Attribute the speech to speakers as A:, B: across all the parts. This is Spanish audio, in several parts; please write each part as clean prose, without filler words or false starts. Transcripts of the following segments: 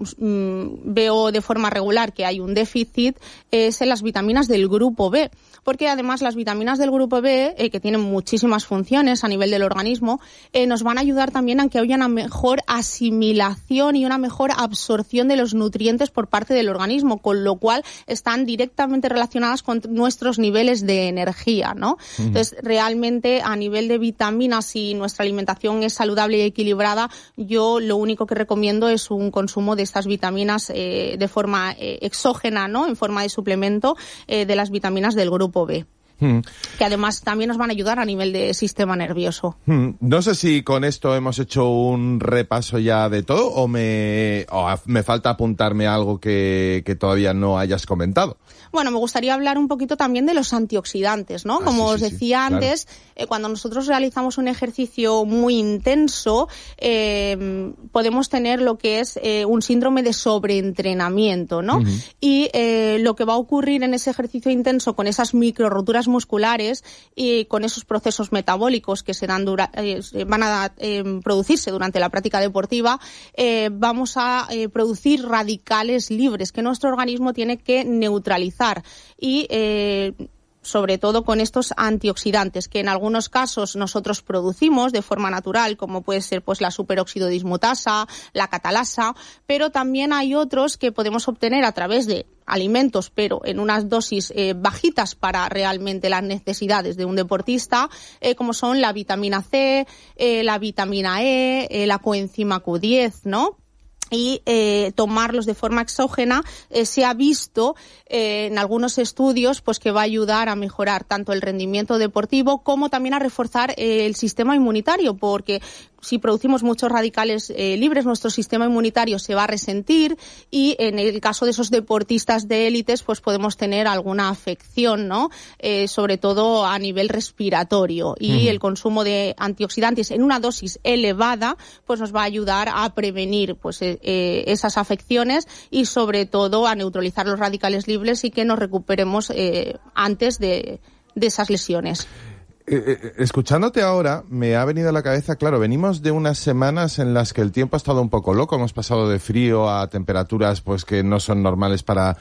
A: veo de forma regular que hay un déficit es en las vitaminas del grupo B, porque además las vitaminas del grupo B, que tienen muchísimas funciones a nivel del organismo, nos van a ayudar también a que haya una mejor asimilación y una mejor absorción de los nutrientes por parte del organismo, con lo cual están directamente relacionadas con nuestros niveles de energía, ¿no? Entonces, realmente a nivel de vitaminas, si nuestra alimentación es saludable y equilibrada, yo lo único que recomiendo es un consumo de estas vitaminas de forma exógena, ¿no? En forma de suplemento de las vitaminas del grupo B. Que además también nos van a ayudar a nivel de sistema nervioso.
B: No sé si con esto hemos hecho un repaso ya de todo o me falta apuntarme algo que todavía no hayas comentado.
A: Bueno, me gustaría hablar un poquito también de los antioxidantes, ¿no? Como os decía antes, claro. Cuando nosotros realizamos un ejercicio muy intenso, podemos tener lo que es un síndrome de sobreentrenamiento, ¿no? Y lo que va a ocurrir en ese ejercicio intenso con esas microroturas musculares y con esos procesos metabólicos que se dan van a producirse durante la práctica deportiva, vamos a producir radicales libres que nuestro organismo tiene que neutralizar y sobre todo con estos antioxidantes que en algunos casos nosotros producimos de forma natural, como puede ser pues la superóxido dismutasa, la catalasa, pero también hay otros que podemos obtener a través de alimentos, pero en unas dosis bajitas para realmente las necesidades de un deportista, como son la vitamina C, la vitamina E, la coenzima Q10, ¿no? Y tomarlos de forma exógena se ha visto en algunos estudios pues que va a ayudar a mejorar tanto el rendimiento deportivo como también a reforzar el sistema inmunitario, porque si producimos muchos radicales libres, nuestro sistema inmunitario se va a resentir y en el caso de esos deportistas de élites pues podemos tener alguna afección, ¿no? Sobre todo a nivel respiratorio, y el consumo de antioxidantes en una dosis elevada pues nos va a ayudar a prevenir pues esas afecciones y sobre todo a neutralizar los radicales libres y que nos recuperemos antes de esas lesiones.
B: Escuchándote ahora, me ha venido a la cabeza, claro, venimos de unas semanas en las que el tiempo ha estado un poco loco, hemos pasado de frío a temperaturas pues que no son normales para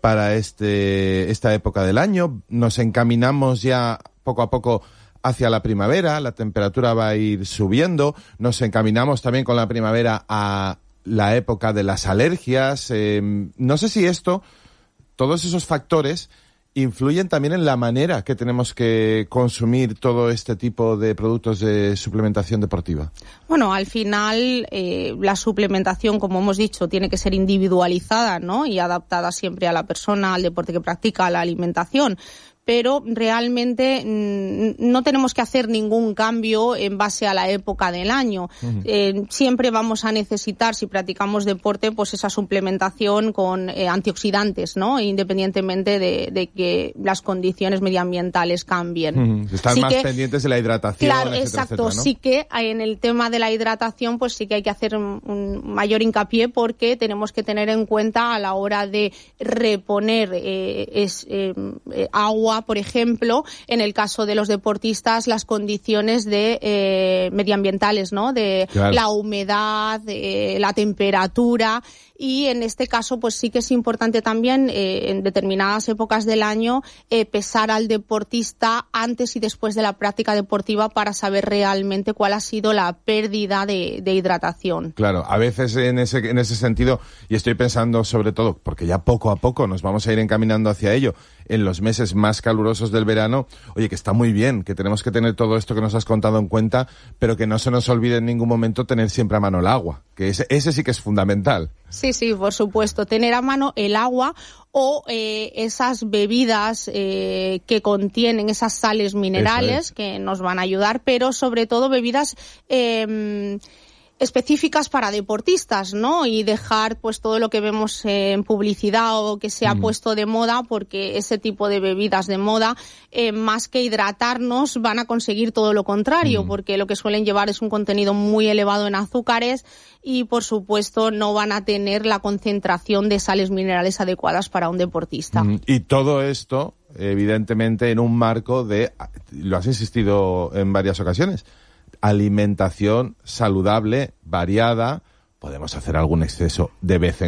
B: esta época del año, nos encaminamos ya poco a poco hacia la primavera, la temperatura va a ir subiendo, nos encaminamos también con la primavera a la época de las alergias, no sé si todos esos factores influyen también en la manera que tenemos que consumir todo este tipo de productos de suplementación deportiva.
A: Bueno, al final la suplementación, como hemos dicho, tiene que ser individualizada, ¿no? Y adaptada siempre a la persona, al deporte que practica, a la alimentación. Pero realmente no tenemos que hacer ningún cambio en base a la época del año. Siempre vamos a necesitar, si practicamos deporte, pues esa suplementación con antioxidantes, ¿no? Independientemente de que las condiciones medioambientales cambien.
B: Estar más pendientes de la hidratación,
A: claro,
B: etcétera,
A: exacto,
B: etcétera, ¿no?
A: Sí que en el tema de la hidratación, pues sí que hay que hacer un mayor hincapié, porque tenemos que tener en cuenta a la hora de reponer agua, por ejemplo, en el caso de los deportistas, las condiciones de medioambientales, ¿no? De claro. La humedad, la temperatura. Y en este caso, pues sí que es importante también, en determinadas épocas del año, pesar al deportista antes y después de la práctica deportiva para saber realmente cuál ha sido la pérdida de hidratación.
B: Claro, a veces en ese sentido, y estoy pensando sobre todo, porque ya poco a poco nos vamos a ir encaminando hacia ello, en los meses más calurosos del verano, oye, que está muy bien, que tenemos que tener todo esto que nos has contado en cuenta, pero que no se nos olvide en ningún momento tener siempre a mano el agua, que ese sí que es fundamental.
A: Sí, por supuesto. Tener a mano el agua o esas bebidas que contienen esas sales minerales que nos van a ayudar, pero sobre todo bebidas específicas para deportistas, ¿no? Y dejar pues todo lo que vemos en publicidad o que se ha puesto de moda, porque ese tipo de bebidas de moda, más que hidratarnos, van a conseguir todo lo contrario, porque lo que suelen llevar es un contenido muy elevado en azúcares y, por supuesto, no van a tener la concentración de sales minerales adecuadas para un deportista.
B: Y todo esto, evidentemente, en un marco de, lo has insistido en varias ocasiones, alimentación saludable, variada. Podemos hacer algún exceso de vez en